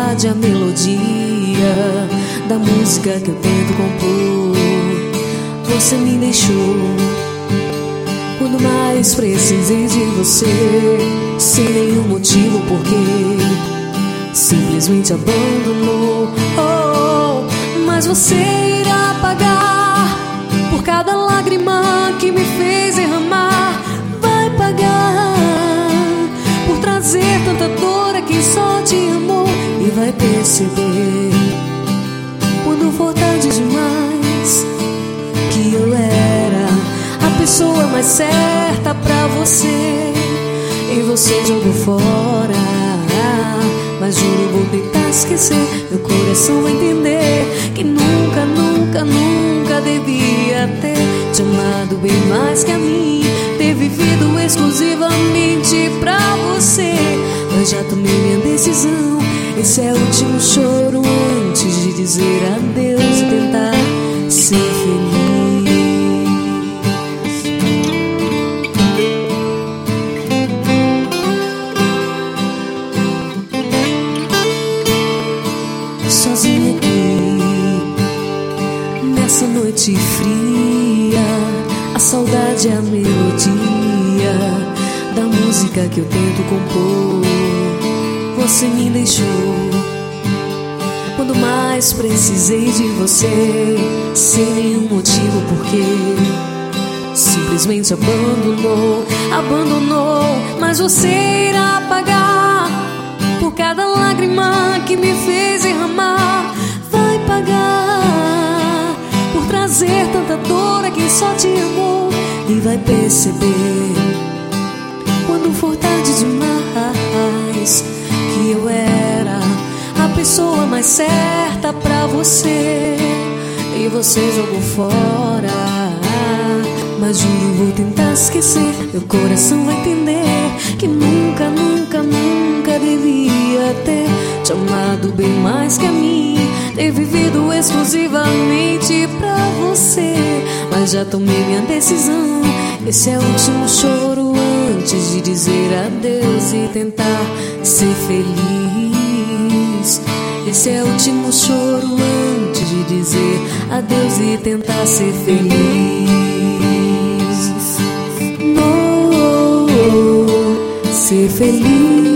saudade a melodia da música que eu tento compor. Você me deixou quando mais precisei de você, sem nenhum motivo, porque simplesmente abandonou. Mas você irá pagar por cada lágrima que me fez derramar. Vai pagar por trazer tanta dor a quem só te amou. E vai perceber, quando for tarde demais, que eu era a pessoa mais certa pra você. E você jogou fora, mas juro, vou tentar esquecer. Meu coração vai entender que nunca, nunca, nunca devia ter te amado bem mais que a mim, ter vivido exclusivamente pra você. Mas já tomei minha decisão. Esse é o último choro antes de dizer adeus e tentar ser feliz. Sozinha aqui, nessa noite fria, a saudade é a melodia da música que eu tento compor. Você me deixou quando mais precisei de você, sem nenhum motivo, porque simplesmente abandonou. Mas você irá pagar por cada lágrima que me fez derramar. Vai pagar por trazer tanta dor a quem só te amou. E vai perceber, quando for tarde demais, que eu era a pessoa mais certa pra você. E você jogou fora, mas juro, vou tentar esquecer. Meu coração vai entender que nunca, nunca, nunca devia ter te amado bem mais que a mim, ter vivido exclusivamente pra você. Mas já tomei minha decisão. Esse é o último choro antes de dizer adeus e tentar ser feliz. Esse é o último choro antes de dizer adeus e tentar ser feliz. Ser feliz.